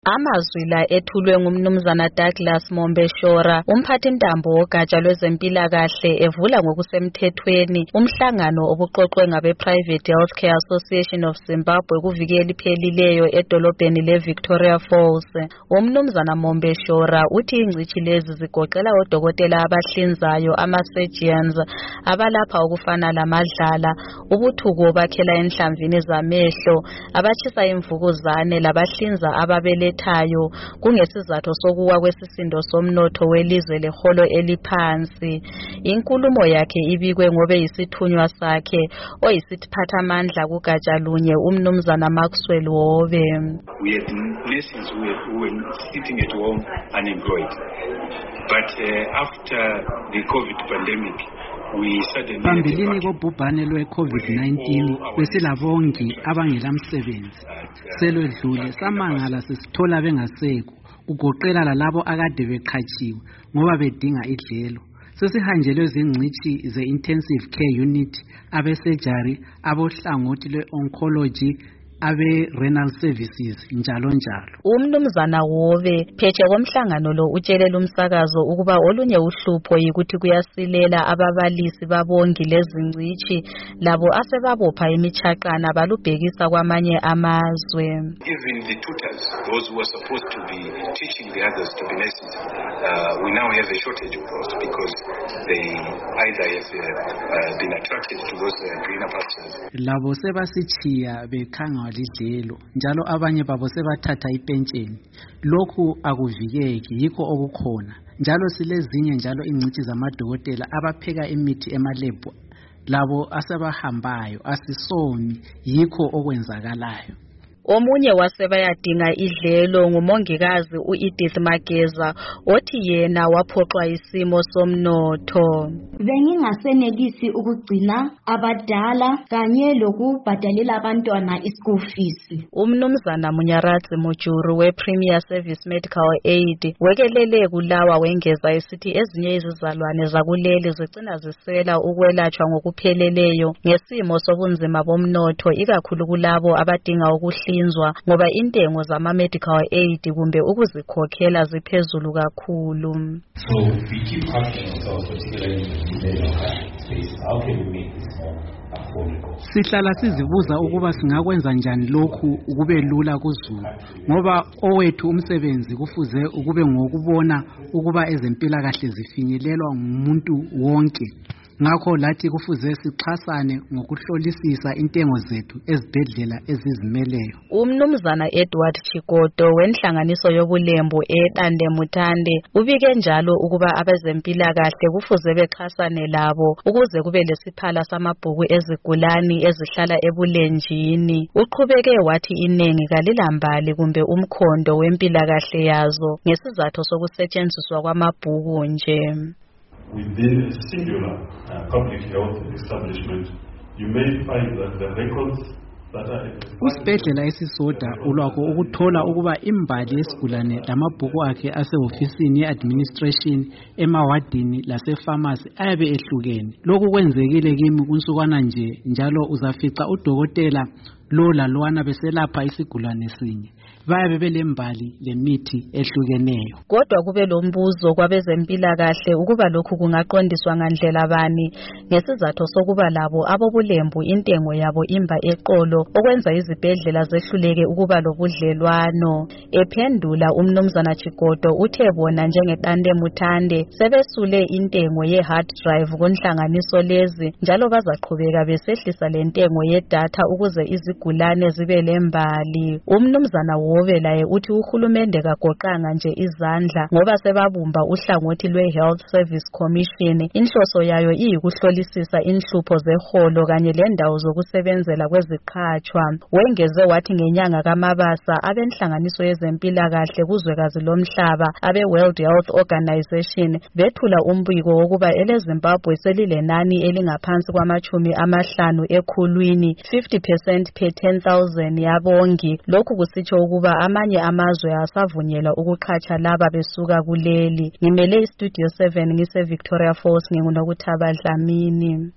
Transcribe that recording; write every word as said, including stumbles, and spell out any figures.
Amazwi la ethulwe ngumnumzana Douglas Mombeshora, umphathintambo wogatsha lwezempilakahle, evula ngokusemthethweni umhlangano obuqoqwe ngabe-Private Healthcare Association of Zimbabwe kuvikela ipheleleyo edolobheni le-Victoria Falls. Umnumzana Mombeshora uthi ingcitshi lezi zigoqela odokotela abahlinzayo, ama-surgeons, abalapha okufana lamadlala, ubuthuko bakhela enhlamvini zamehlo, abatshisa imvukuzane, labahlinza ababele thayo kungesizathu sokuwa kwesisindo somnotho welizwe leholo eliphansi. Inkulumo yakhe ibikwe ngobe yisithunywa sakhe oyisiphathamandla kugatsha lunye umnumzana Maxwell Hobe. We had nurses who were, who were sitting at home unemployed, but uh, after the COVID pandemic Pambilini kobhubhane lwe-COVID nineteen besilabongi abangelamsebenzi. Selodlule samangala sesithola bengasekho, kugoqela lalabo akade beqhatshiwe ngoba bedinga idlelo. Sesihanjelwe zingcitshi ze-intensive care unit, abe-surgery, abohlangothi lwe-oncology, abe-renal services, njalo njalo. Umnumzana Hobe pheche komhlangano lo utshelela umsakazo ukuba olunye uhlupho yikuthi kuyasilela ababalisi babongi lezingcitshi labo asebabopha imichaqana balubhekisa kwamanye amazwe. Even the tutors, those who are supposed to be teaching the others to be nurses, uh, we now have a shortage of those because they either have uh, been attracted to those uh, greener pastures. Labo sebasichiya bekhanga lidlelo njalo abanye babo sebathatha ipentsheni. Lokhu akuvikeki, yikho okukhona. Njalo silezinye njalo ingcitshi zamadokotela abapheka imithi emalebhu, labo asebahambayo, asisomi, yikho okwenzakalayo. Omunye wasebayadinga idlelo ngumongikazi u-Edith Mageza othi yena waphoxwa isimo somnotho. Bengingasenelisi ukugcina abadala kanye lokubhadalela abantwana ischool fees. Umnumzana Munyaradzi Mujuru we-Premier Service Medical Aid wekelele kulawa wengeza esithi ezinye izizalwane zakuleli zigcina zisela ukwelatshwa ngokupheleleyo ngesimo sobunzima bomnotho, ikakhulu kulabo abadinga ukuhli ngoba intengo zama-medical aid kumbe ukuzikhokhela ziphezulu kakhulu. So we keep asking ourselves, particularly in the space, how can we make this more affordable? Sihlala sizibuza ukuba singakwenza njani lokhu ukube lula kuzulu, ngoba owethu umsebenzi kufuze ukube ngokubona ukuba ezempilakahle zifinyelelwa ngumuntu wonke. Ngakho lathi kufuze sixhasane ngokuhlolisisa intengo zethu ezibhedlela ezizimeleyo. Umnumzana Edward Chikoto wenhlanganiso yobulembu eTande Mutande ubike njalo ukuba abezempilakahle kufuze bexhasane labo ukuze kube lesiphala samabhuku ezigulani ezihlala ebulenjini. Uqhubeke wathi inengi kalilambali kumbe umkhondo wempilakahle yazo ngesizathu sokusetshenziswa kwamabhuku nje. Within a singular uh, public health establishment, you may find that the records that are usibhedlela esisoda ulwakho ukuthola ukuba imbali yesigulane lamabhuku akhe asehofisini ye-administration, emawadini lasefamasi ayabe ehlukene. Lokhu kwenzekile kimi kunsukwana nje, njalo uzafica udokotela lo lalwana beselapha isigulane sinye, bayabe belembali lemithi ehlukeneyo. Kodwa kube lombuzo kwabezempilakahle ukuba lokhu kungaqondiswa ngandlela bani ngesizathu sokuba labo abobulembu intengo yabo imba eqolo okwenza izibhedlela zehluleke ukuba lobudlelwano. Ephendula umnumzana Chikoto uthe bona njengeTande Mutande sebesule intengo ye-hard drive kunhlanganiso lezi njalo bazaqhubeka besehlisa lentengo yedatha ukuze izigulane zibe lembali. Umnumzana Hobe laye uthi uhulumende kagoqanga nje izandla ngoba sebabumba uhlangothi lwe-Health Service Commission. Inhloso yayo iyikuhlolisisa inhlupho zeholo kanye lendawo zokusebenzela kweziqhatshwa. Wengeze wathi ngenyanga kaMabasa abenhlanganiso yezempilakahle kuzwekazi lomhlaba abe-World Health Organization bethula umbiko wokuba eleZimbabwe selilenani elingaphansi kwamachumi amahlanu ekhulwini, fifty percent per ten thousand yabongi. Lokhu kusitsho ukuba amanye amazwe asavunyelwa ukuqhatsha laba besuka kuleli. Ngimele iStudio seven ngise Victoria Falls, nginguNokuthaba Dlamini.